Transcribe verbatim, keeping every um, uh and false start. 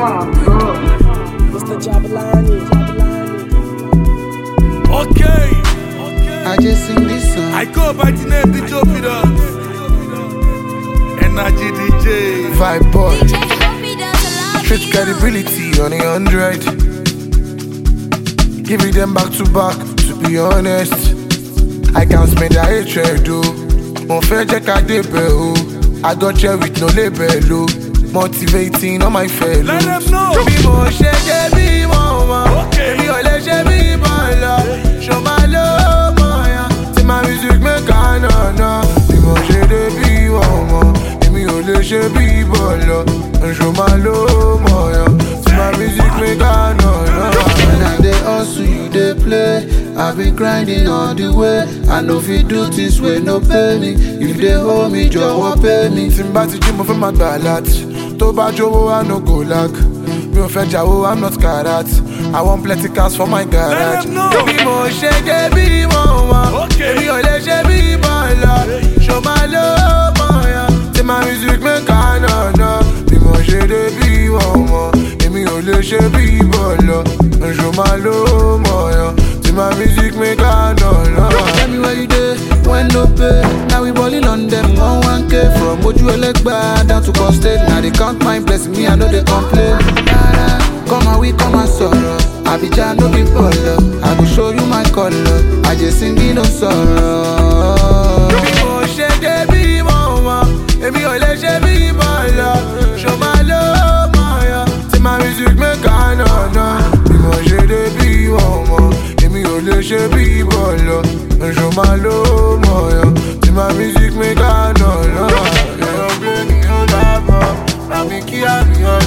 Mister Jabalani. Okay. I just sing this song. I go by the name D J Pidas. Energy D J. Vibe boy. D J Hoppy does a lot Street credibility on the hundred. Give it them back to back, to be honest. I can't spend the hatred, though. Mon fair check I did oh. I got here with no label, oh. Motivating all my fellows. Let them know. Be more shake, be more. Okay. Be all shake, be more. Show my love, my. See my music make a no no. Be more shake, be more. Be all shake, be more. Show my love, my. See my music make a no no. When I dey hustle, you dey play. I be grinding all the way. I know if you do this way, no pay me. If they hold me, jọ̀wọ́ pay me. Tí n bá ti jí mo fẹ́ máa gbà láti. Tó bá jówó, I no go lack. Mi ò fẹ́ jáwó, I'm not karat. I want plenty cars for my garage. Let them know. Bí mo ṣe dé bí mo wà. Okay. Èmi ò lè ṣe bí bọ́ọ̀lù. Ṣo máa ló mọ̀ ya? Tí my music make a nà nà. Bí mo ṣe dé bí mo wà. Èmi ò lè ṣe bí bọ́ọ̀lù. Ṣo máa ló mọ̀ ya? My music make a no no. Tell me where you dey when no pay. Now we ballin' on them one one K. From Oju Elegba down to Constate. Now they count my blessing, me I know they complain. Nah, nah. Come and we come and sorrow. Abidjan no be polo. I go show you my color. I just sing no sorrow. Mo ṣe dé bí mo wà. Èmi ò lè ṣe bí bọ́ọ̀lù. Show my love, my. See my music make a no no. Bí mo ṣe dé bí mo wà. Mi ò lè ṣe bí bọ́ọ̀lù, ṣo máa ló mọ̀ yàn. Tí my music make a nà nà. Èèyàn gbé ní ó lábọ̀, àmì kí àmì ọ̀rọ̀.